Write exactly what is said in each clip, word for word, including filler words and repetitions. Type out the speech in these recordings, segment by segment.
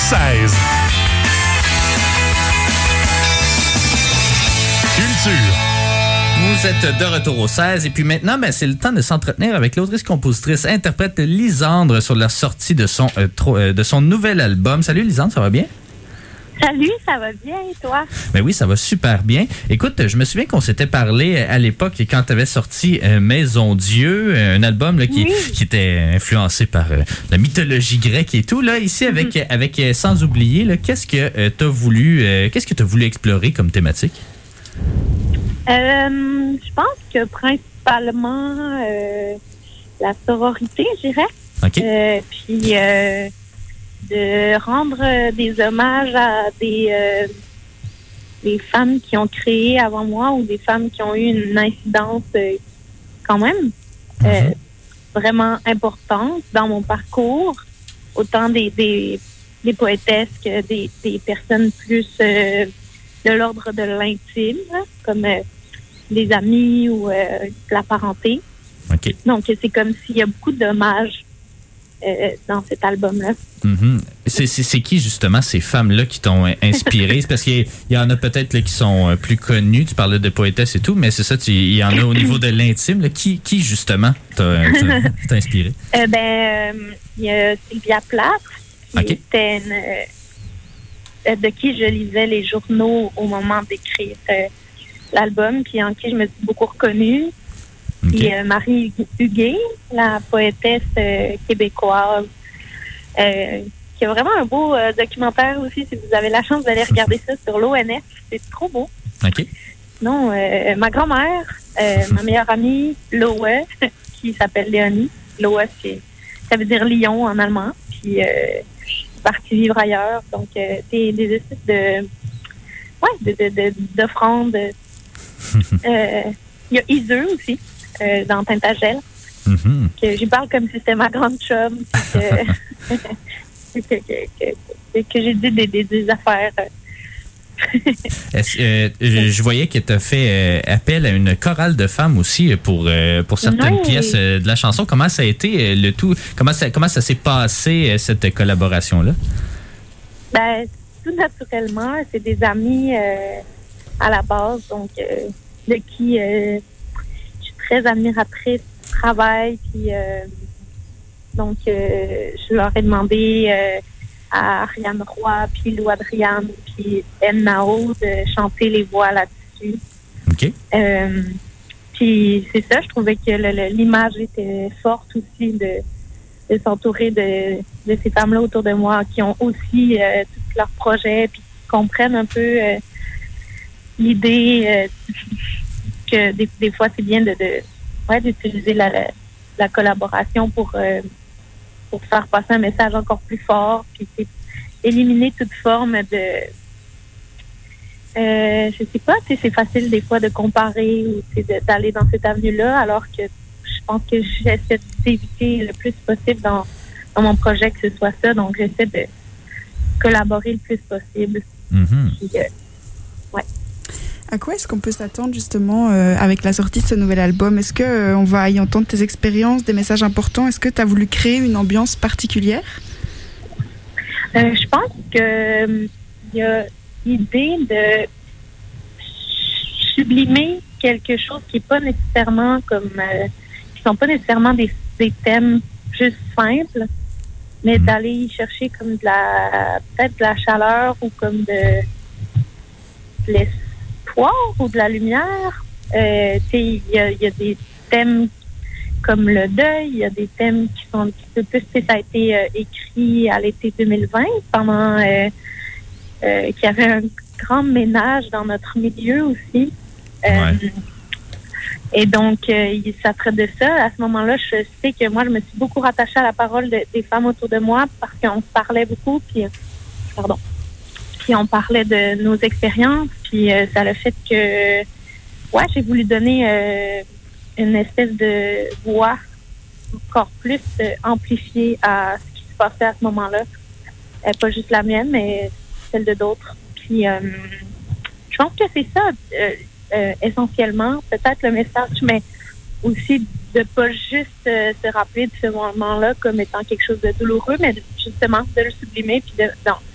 seize. Culture. Vous êtes de retour au seize et puis maintenant, ben, c'est le temps de s'entretenir avec l'autrice-compositrice interprète Lisandre sur la sortie de son, euh, tro- euh, de son nouvel album. Salut Lisandre, ça va bien? Salut, ça va bien et toi? Ben oui, ça va super bien. Écoute, je me souviens qu'on s'était parlé à l'époque quand tu avais sorti euh, Maison Dieu, un album là, qui, oui. qui était influencé par euh, la mythologie grecque et tout. Là, ici, avec, mm-hmm. avec euh, Sans oublier, là, qu'est-ce que euh, tu as voulu, euh, qu'est-ce que tu as voulu explorer comme thématique? Euh, je pense que principalement euh, la sororité, je dirais. OK. Euh, puis euh, de rendre des hommages à des, euh, des femmes qui ont créé avant moi ou des femmes qui ont eu une incidence euh, quand même euh, mm-hmm. vraiment importante dans mon parcours, autant des, des, des poétesses que des, des personnes plus euh, de l'ordre de l'intime, là, comme euh, des amis ou euh, la parenté. Okay. Donc, c'est comme s'il y a beaucoup d'hommages euh, dans cet album-là. Mm-hmm. C'est, c'est, c'est qui, justement, ces femmes-là qui t'ont inspiré? C'est parce qu'il y en a peut-être là, qui sont plus connues. Tu parlais de poétesse et tout, mais c'est ça, tu, il y en a au niveau de l'intime. Là. Qui, qui, justement, t'a, t'a, t'a inspiré? Euh, ben, il euh, y a Sylvia Plath, qui okay. était une, euh, de qui je lisais les journaux au moment d'écrire euh, l'album, puis en qui je me suis beaucoup reconnue. Okay. Puis euh, Marie Huguet, la poétesse euh, québécoise, euh, qui a vraiment un beau euh, documentaire aussi, si vous avez la chance d'aller regarder ça sur l'O N F, c'est trop beau. OK. Non, euh, ma grand-mère, euh, ma meilleure amie, Loe, qui s'appelle Léonie. Loe, c'est, ça veut dire lion en allemand. Puis, euh, partie vivre ailleurs. Donc, euh, c'est des espèces de, ouais, de, de, de, d'offrandes. Il euh, y a Iseux aussi, euh, dans Tintagel. Mm-hmm. Que j'y parle comme si c'était ma grande chum. Que, que, que, que, que, que j'ai dit des, des, des affaires. Est-ce, euh, je, je voyais que tu as fait euh, appel à une chorale de femmes aussi pour, euh, pour certaines oui. pièces euh, de la chanson. Comment ça a été euh, le tout? Comment ça, comment ça s'est passé, euh, cette collaboration-là? Ben, tout naturellement, c'est des amis euh, à la base, donc euh, de qui euh, je suis très admiratrice du travail. Puis, euh, donc, euh, je leur ai demandé euh, à Ariane Roy, puis Lou Adriane, puis M. Nao de chanter les voix là-dessus. OK. Euh, puis c'est ça, je trouvais que le, le, l'image était forte aussi de, de s'entourer de, de ces femmes-là autour de moi qui ont aussi euh, tous leurs projets, puis qui comprennent un peu euh, l'idée euh, que des, des fois c'est bien de, de ouais, d'utiliser la, la, la collaboration pour euh, pour faire passer un message encore plus fort, puis c'est éliminer toute forme de... Euh, je sais pas, c'est facile des fois de comparer ou de, d'aller dans cette avenue-là, alors que je pense que j'essaie d'éviter le plus possible dans, dans mon projet que ce soit ça, donc j'essaie de collaborer le plus possible. Mm-hmm. Puis, euh, ouais. À quoi est-ce qu'on peut s'attendre justement euh, avec la sortie de ce nouvel album? Est-ce qu'on euh, va y entendre tes expériences, des messages importants? Est-ce que tu as voulu créer une ambiance particulière? Euh, je pense que il y a l'idée de sublimer quelque chose qui est pas nécessairement comme euh, qui sont pas nécessairement des, des thèmes juste simples, mais d'aller y chercher comme de la peut-être de la chaleur ou comme de, de l'espoir ou de la lumière. Euh, il y a, y a des thèmes comme le deuil, il y a des thèmes qui sont un petit peu plus, ça a été euh, écrit à l'été deux mille vingt pendant euh, euh, qu'il y avait un grand ménage dans notre milieu aussi. Euh, ouais. Et donc, euh, ça traite de ça. À ce moment-là, je sais que moi, je me suis beaucoup rattachée à la parole de, des femmes autour de moi parce qu'on se parlait beaucoup, puis pardon, puis on parlait de nos expériences, puis euh, ça a le fait que, ouais, j'ai voulu donner euh, une espèce de voix encore plus euh, amplifiée à ce qui se passait à ce moment-là. Euh, pas juste la mienne, mais celle de d'autres. Puis, euh, je pense que c'est ça, euh, euh, essentiellement, peut-être le message, mais aussi de pas juste euh, se rappeler de ce moment-là comme étant quelque chose de douloureux, mais de, justement de le sublimer, puis de,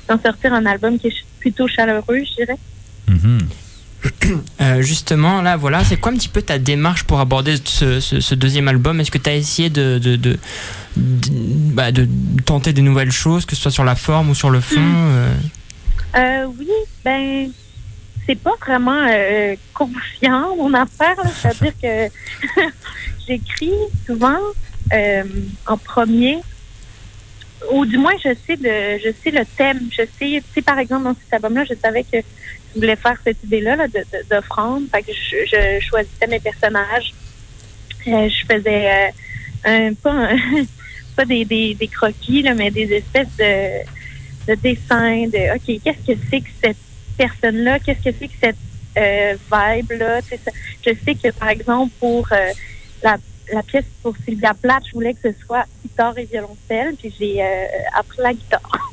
d'en sortir un album qui est plutôt chaleureux, je dirais. Mm-hmm. Euh, justement, là, voilà, c'est quoi un petit peu ta démarche pour aborder ce, ce, ce deuxième album? Est-ce que tu as essayé de, de, de, de, bah, de tenter des nouvelles choses, que ce soit sur la forme ou sur le fond? Mm. euh... Euh, oui, ben, c'est pas vraiment euh, confiant, mon affaire, là. C'est-à-dire que j'écris souvent euh, en premier, ou du moins, je sais de, je sais le thème. Je sais, tu sais, par exemple, dans cet album-là, je savais que je voulais faire cette idée-là là, de, de, d'offrande. Fait que je, je choisissais mes personnages. Euh, je faisais euh, un, pas, un, pas des, des, des croquis, là, mais des espèces de, de dessins de OK, qu'est-ce que c'est que cette personne-là? Qu'est-ce que c'est que cette euh, vibe-là? Tu sais, ça, je sais que, par exemple, pour euh, la, la pièce pour Sylvia Plath, je voulais que ce soit guitare et violoncelle, puis j'ai euh, appris la guitare.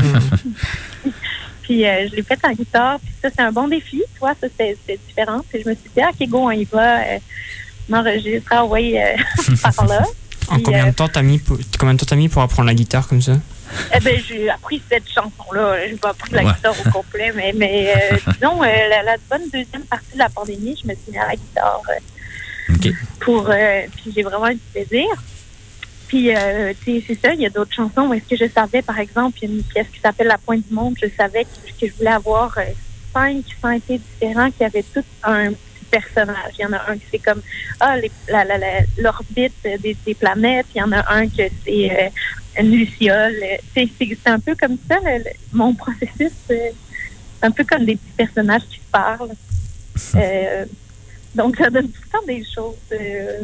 Puis euh, je l'ai fait en guitare. Puis ça, c'est un bon défi. Tu vois, ça, c'est, c'est différent. Puis je me suis dit, ah, OK, go, on y va. Euh, m'enregistrer, envoyer euh, par là. En puis, combien euh, de temps t'as mis pour, combien de temps t'as mis pour apprendre la guitare comme ça? Eh ben, j'ai appris cette chanson-là. J'ai pas appris la Ouais. guitare au complet, mais, mais euh, disons, euh, la, la bonne deuxième partie de la pandémie, je me suis mis à la guitare. Euh, OK. pour, euh, puis j'ai vraiment eu du plaisir. Puis, euh, tu sais, c'est ça, il y a d'autres chansons où est-ce que je savais, par exemple, il y a une pièce qui s'appelle La Pointe du Monde, je savais que, que je voulais avoir euh, cinq synthés différents qui avaient tous un petit personnage. Il y en a un qui c'est comme ah, les, la, la, la, l'orbite des, des planètes, il y en a un que c'est euh, une luciole. C'est, c'est, c'est un peu comme ça, le, le, mon processus, euh, c'est un peu comme des petits personnages qui se parlent. Euh, donc, ça donne tout le temps des choses... Euh,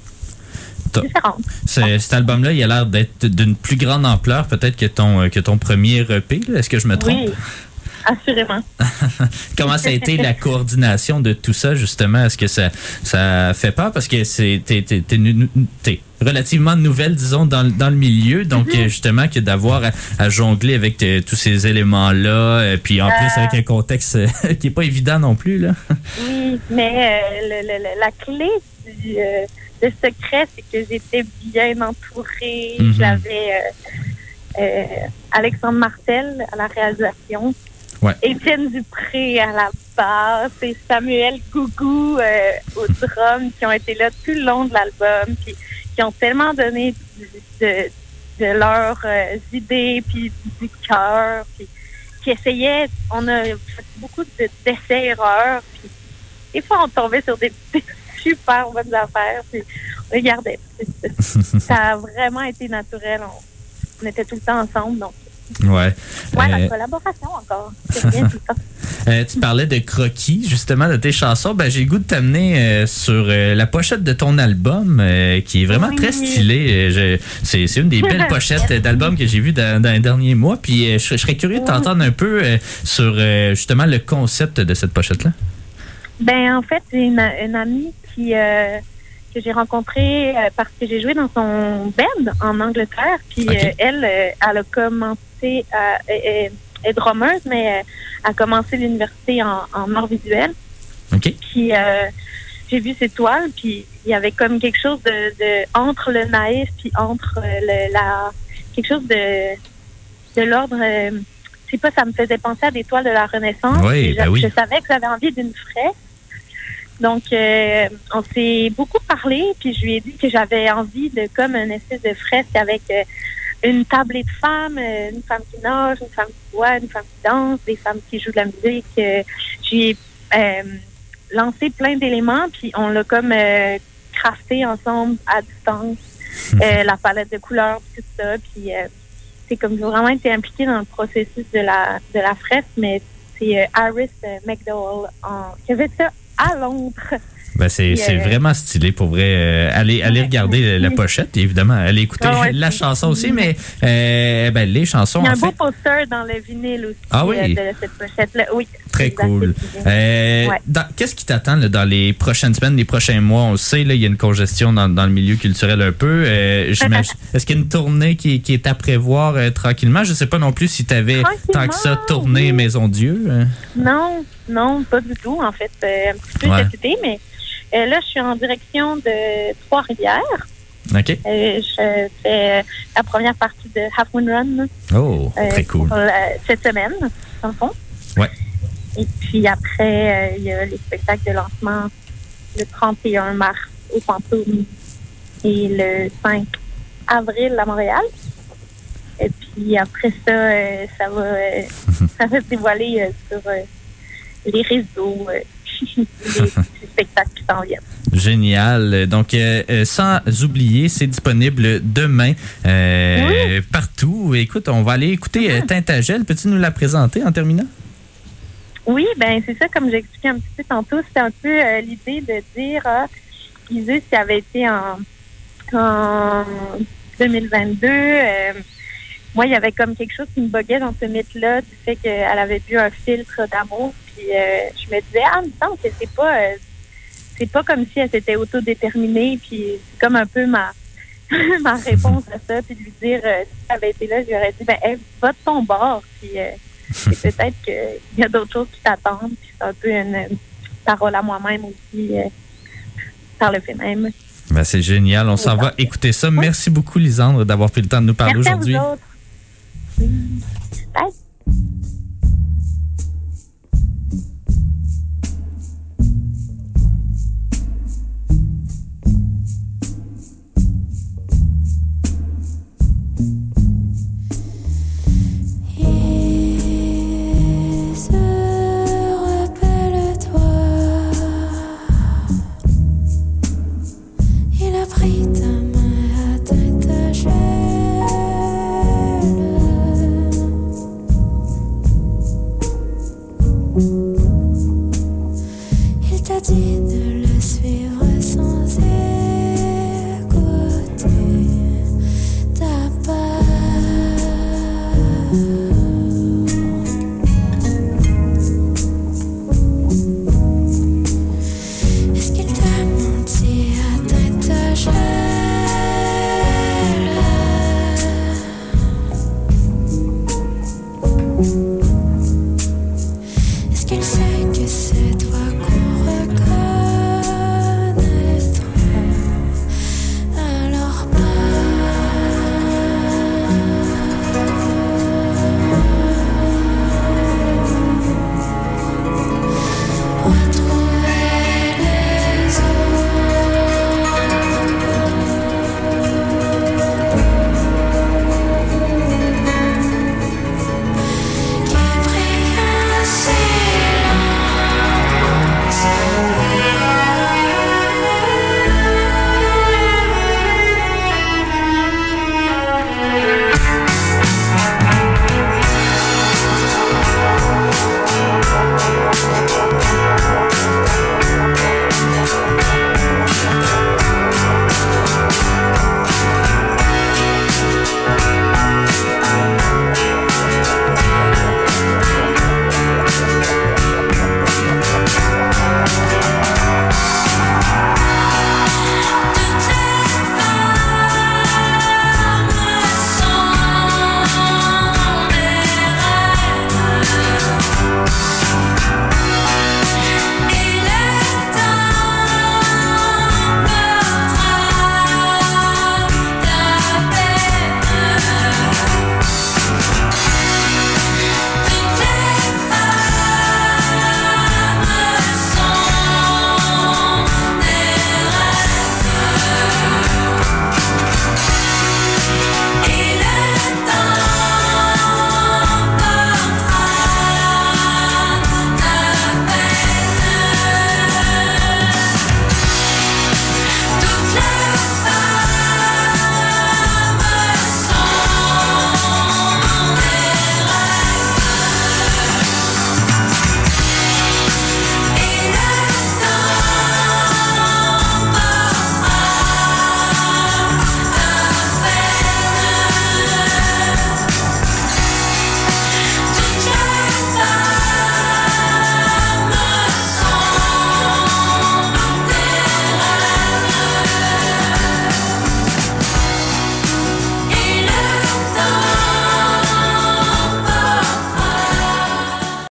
C'est, cet album-là, il a l'air d'être d'une plus grande ampleur peut-être que ton, que ton premier E P. Là. Est-ce que je me trompe? Oui, assurément. Comment ça a été la coordination de tout ça, justement? Est-ce que ça, ça fait peur? Parce que c'est, t'es, t'es, t'es, t'es relativement nouvelle, disons, dans, dans le milieu. Donc, mm-hmm. justement, que d'avoir à, à jongler avec te, tous ces éléments-là, et puis en euh... plus avec un contexte qui n'est pas évident non plus. Là. Oui, mais euh, le, le, la clé du... Euh, le secret, c'est que j'étais bien entourée. Mm-hmm. J'avais euh, euh, Alexandre Martel à la réalisation, ouais. Étienne Dupré à la basse et Samuel Gougou euh, au drum qui ont été là tout le long de l'album, puis qui ont tellement donné de, de, de leurs euh, idées, puis du cœur, puis qui essayaient. On a fait beaucoup de, d'essais-erreurs, puis des fois on tombait sur des petits super bonnes affaires. Puis, regardez, ça a vraiment été naturel. On, on était tout le temps ensemble. Donc, ouais. Ouais, euh... la collaboration encore. C'est bien tout le temps. Euh, tu parlais de croquis, justement, de tes chansons. Ben, j'ai le goût de t'amener euh, sur euh, la pochette de ton album, euh, qui est vraiment oui. très stylée. Je, c'est, c'est une des belles pochettes d'albums que j'ai vues dans, dans les derniers mois. Puis, euh, je, je serais curieux de t'entendre un peu euh, sur, euh, justement, le concept de cette pochette-là. Ben, en fait, j'ai une, une amie qui euh, que j'ai rencontrée euh, parce que j'ai joué dans son band en Angleterre. Puis okay. euh, elle, euh, elle a commencé à... Elle, elle est drummeuse, mais euh, a commencé l'université en, en art visuel. OK. Puis euh, j'ai vu ses toiles, puis il y avait comme quelque chose de... de entre le naïf, puis entre le, la... quelque chose de... de l'ordre... Euh, je sais pas, ça me faisait penser à des toiles de la Renaissance. Oui, ben je, oui. je savais que j'avais envie d'une fresque. Donc, euh, on s'est beaucoup parlé, puis je lui ai dit que j'avais envie de comme une espèce de fresque avec euh, une tablée de femmes, euh, une femme qui nage, une femme qui boit, une femme qui danse, des femmes qui jouent de la musique. Euh, j'ai euh, lancé plein d'éléments, puis on l'a comme euh, crafté ensemble à distance, euh, la palette de couleurs, tout ça, puis euh, c'est comme j'ai vraiment été impliquée dans le processus de la de la fresque, mais c'est euh, Iris euh, McDowell en, qui avait ça à Londres. Ben c'est, c'est euh... vraiment stylé pour vrai. Euh, allez, allez regarder la pochette, évidemment. Allez écouter oh, ouais, la chanson aussi, mais euh, ben, les chansons. Il y a un en beau fait... poster dans le vinyle aussi ah, oui. euh, de cette pochette-là. Oui. Très cool. Euh, ouais. dans, qu'est-ce qui t'attend là, dans les prochaines semaines, les prochains mois? On le sait, là, il y a une congestion dans, dans le milieu culturel un peu. Euh, est-ce qu'il y a une tournée qui, qui est à prévoir euh, tranquillement? Je ne sais pas non plus si tu avais tant que ça tourné oui. Maison Dieu. Hein? Non, non, pas du tout, en fait. Euh, un petit peu ouais. cet été, mais euh, là, je suis en direction de Trois-Rivières. OK. Euh, je fais la première partie de Half Moon Run. Oh, euh, très cool. Pour la, cette semaine, dans le fond. Ouais. Et puis après, euh, il y a les spectacles de lancement le trente et un mars au Fantôme et le cinq avril à Montréal. Et puis après ça, euh, ça va euh, ça va se dévoiler euh, sur euh, les réseaux, euh, les, les spectacles qui s'en viennent. Génial. Donc, euh, sans oublier, c'est disponible demain euh, oui. partout. Écoute, on va aller écouter euh, Tintagel. Peux-tu nous la présenter en terminant? Oui, ben c'est ça, comme j'ai expliqué un petit peu tantôt, c'était un peu euh, l'idée de dire, ah, Isis, qui avait été en, en deux mille vingt-deux, euh, moi, il y avait comme quelque chose qui me buguait dans ce mythe-là, du fait qu'elle avait bu un filtre d'amour, puis euh, je me disais, ah, il me semble que c'est pas, euh, c'est pas comme si elle s'était autodéterminée, puis c'est comme un peu ma, ma réponse à ça, puis de lui dire, euh, si elle avait été là, je lui aurais dit, ben, hey, va de ton bord, puis... Euh, et peut-être qu'il y a d'autres choses qui t'attendent. Puis c'est un peu une, une parole à moi-même aussi euh, par le fait même. Ben c'est génial. On s'en va écouter ça. Oui. Merci beaucoup, Lisandre, d'avoir pris le temps de nous parler Merci aujourd'hui. À vous autres. Oui. Bye. Thank you.